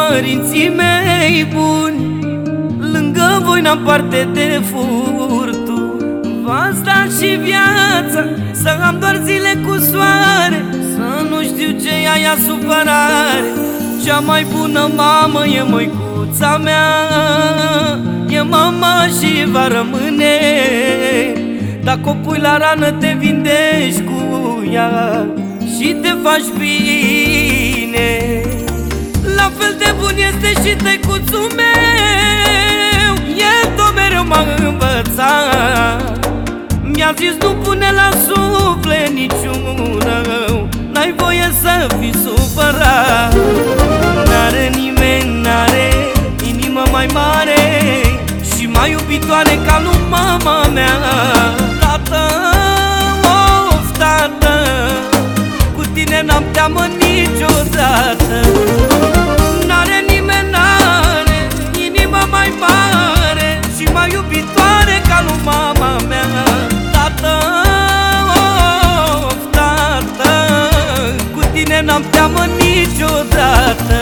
părinții mei buni, lângă voi n-am parte de furturi. V-ați dat și viața să am doar zile cu soare, să nu știu ce e aia supărare. Cea mai bună mamă e măicuța mea, e mama și va rămâne. Dacă o pui la rană te vindești cu ea și te faci bine. La fel de bun este și tăicuțul meu, el tot mereu m-a învățat. Mi-a zis nu pune la suflet niciun rău, n-ai voie să fii supărat. N-are nimeni, n-are inimă mai mare și mai iubitoare ca lui mama mea. Tată, of, tată, cu tine n-am teamă niciodată. N-are nimeni, n-are inimă mai mare și mai iubitoare ca lui mama mea. Tată, of, tată, cu tine n-am teamă niciodată.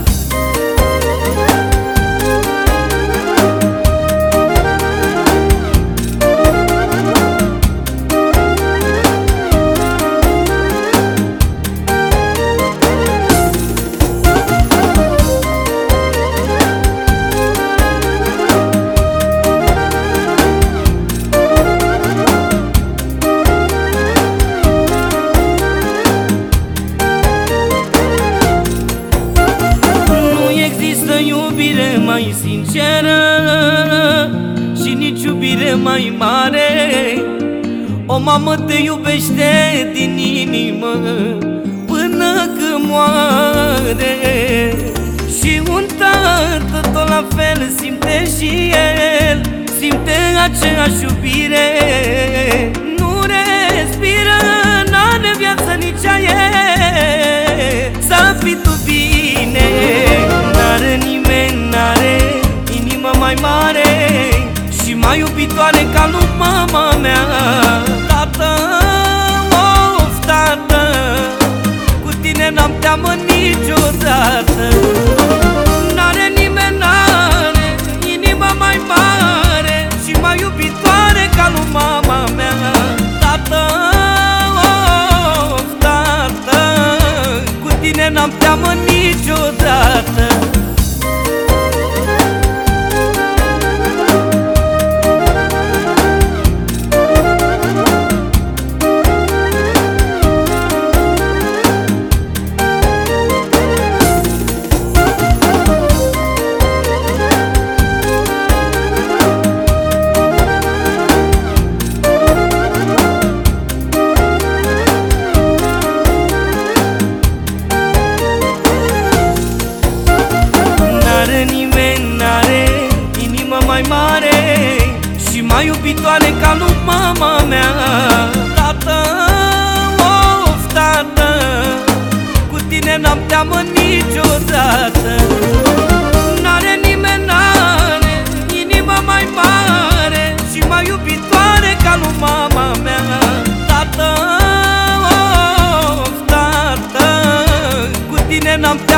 Iubire mai sinceră și nici iubire mai mare. O mamă te iubește din inimă până când moare, și un tată tot la fel simte și el, simte aceeași iubire. Nu respiră, n-are viață nici a el, să fii tu bine. N-are nimeni, n-are inimă mai mare și mai iubitoare ca lui mama mea. Tată, of, tată, cu tine n-am teamă niciodată. N-are nimeni, n-are inimă mai mare și mai iubitoare ca lui mama mea. Tată, of, tată, cu tine n-am teamă niciodată. Mai mare și mai iubitoare ca lui mama mea. Tată, of, tată, cu tine n-am teamă niciodată. N-are nimeni, n-are inimă mai mare și mai iubitoare ca lui mama mea. Tată, of, tată, cu tine n-am teamă